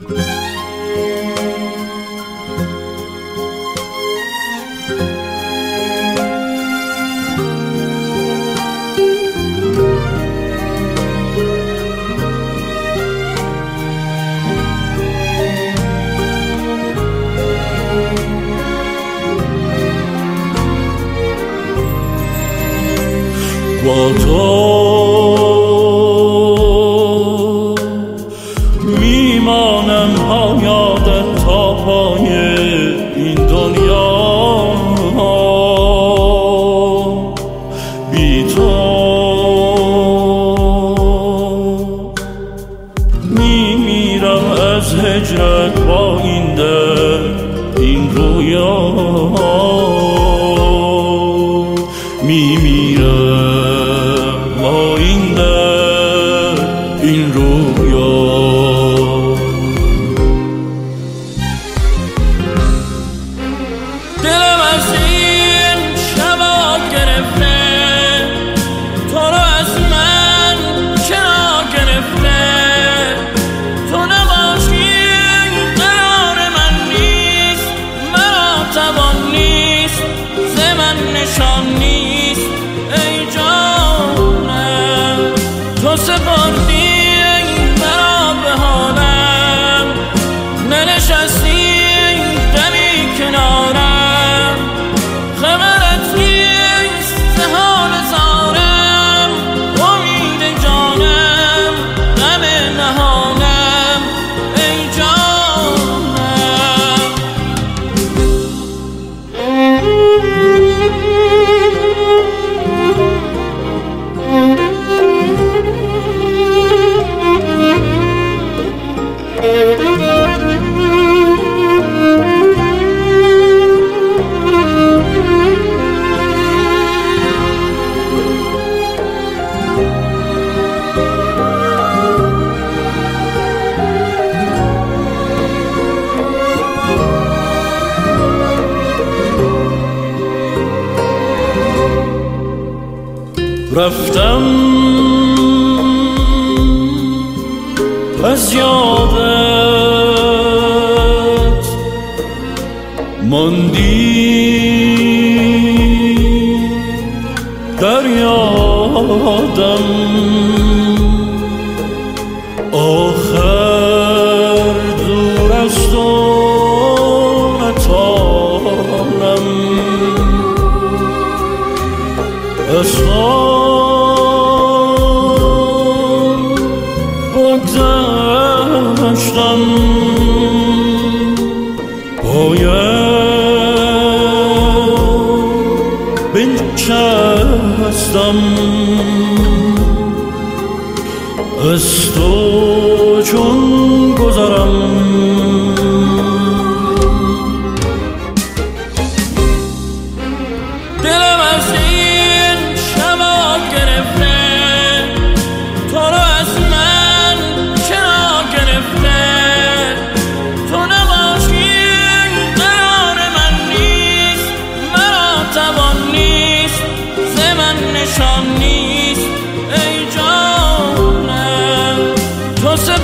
با تو میمانم ها یادت تا پای این دنیا، بی تو میمیرم از هجرت با این دل این رویا، میمیرم با این دل این رویا. دلم از این شبا گرفته، تو رو از من چرا گرفته، تو نباشی قرار من نیست، مرا توان نیست، ز من نشان نیست، ای جانم تو سپردی مرا به حالم، ننشستی دمی کنارم، خبرت نیست ز حال زارم، امید جانم غم نهانم، ای جانم. رفتم از یادت ماندی در یادم، آخر دور از تو نتانم، از بگذشتم، باید بنشستم، از تو چون گذرم. دلم از این شبا گرفته، تو رو از من چرا گرفته، تو نباشی قرار من نیست، مرا توان نیست، ز من نشان نیست، ای جانم تو